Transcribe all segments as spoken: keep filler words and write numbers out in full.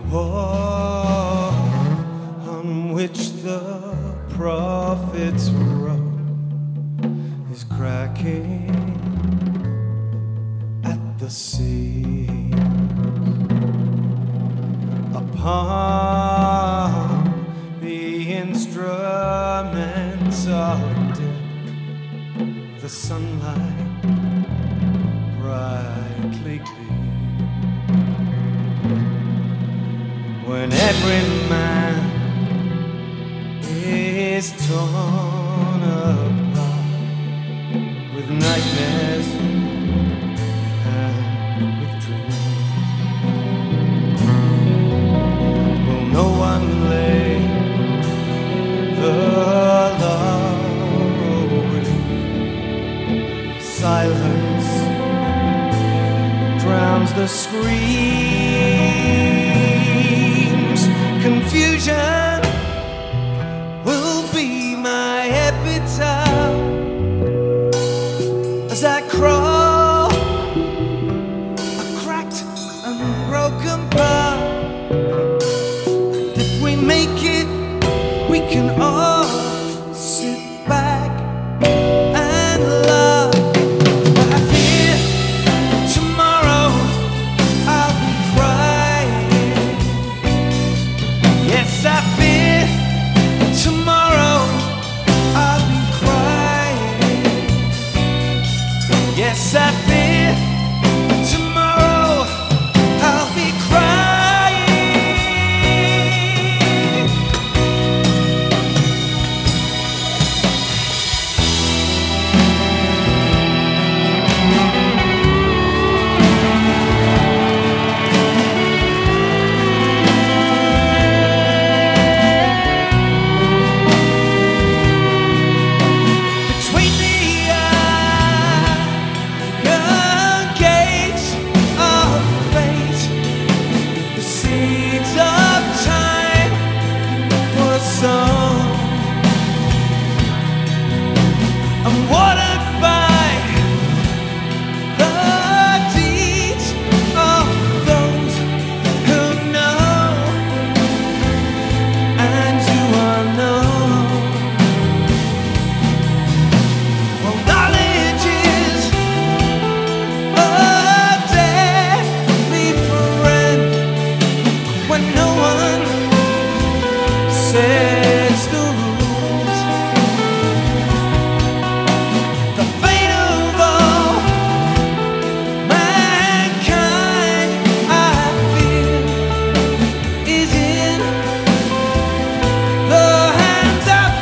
Oh, on which the prophets wrote is cracking at the seams. Upon the instruments of death, the sunlight brightly gleams. When every man is torn apart with nightmares and with dreams, will no one lay the love away? Silence drowns the screams. Confusion will be my epitaph as I crawl a cracked and broken path. And if we make it, we can all sit back and laugh. But I fear tomorrow I'll be crying. Yes, I fear tomorrow I'll be crying. Yes, I fear tomorrow I'll be crying. Between the iron gates of fate, the seeds of time were sown and watered by the deeds of those who know and who are known. Well, knowledge is a deadly friend when no one sets the rules. The fate of all mankind, I fear, is in the hands of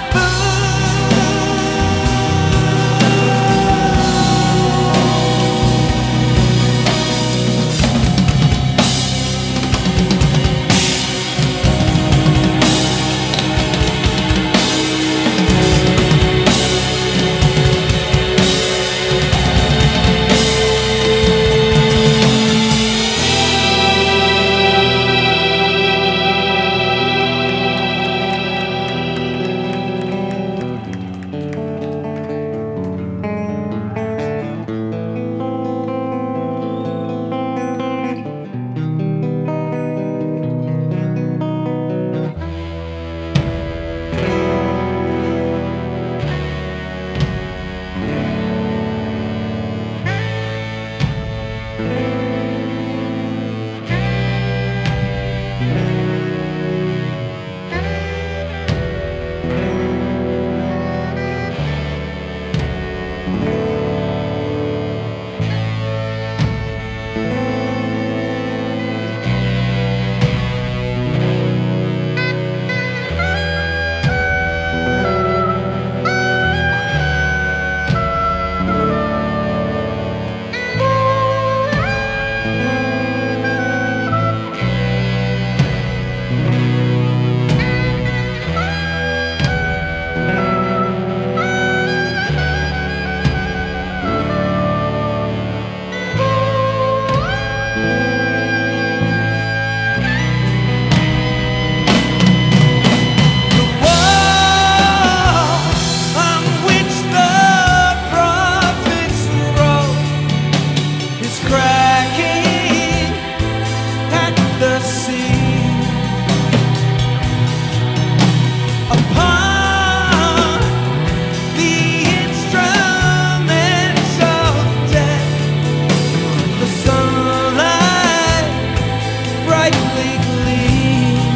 earthly gleam.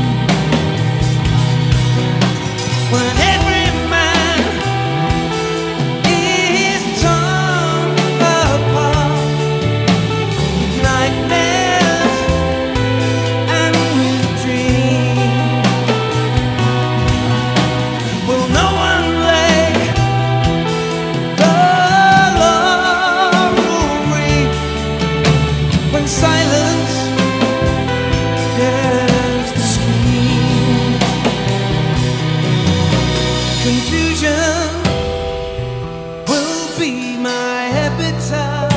When every man is torn apart, nightmares and with dreams, will no one lay the laurel wreath when silence dares to scream? Confusion will be my epitaph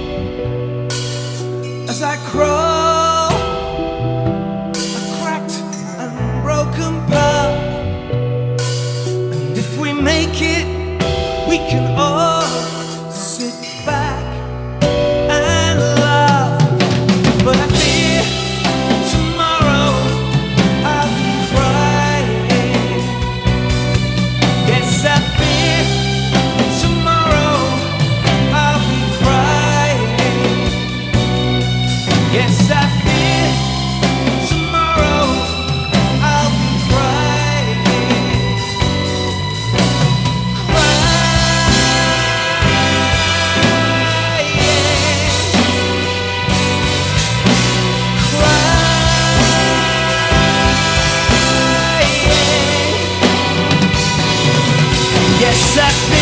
as I crawl a cracked and broken path. And if we make it, we can all sit back and laugh. But I fear tomorrow I'll be crying. Yes, I fear tomorrow I'll be crying. Yes, I fear tomorrow I'll be crying. Crying. Crying. Yes, I feel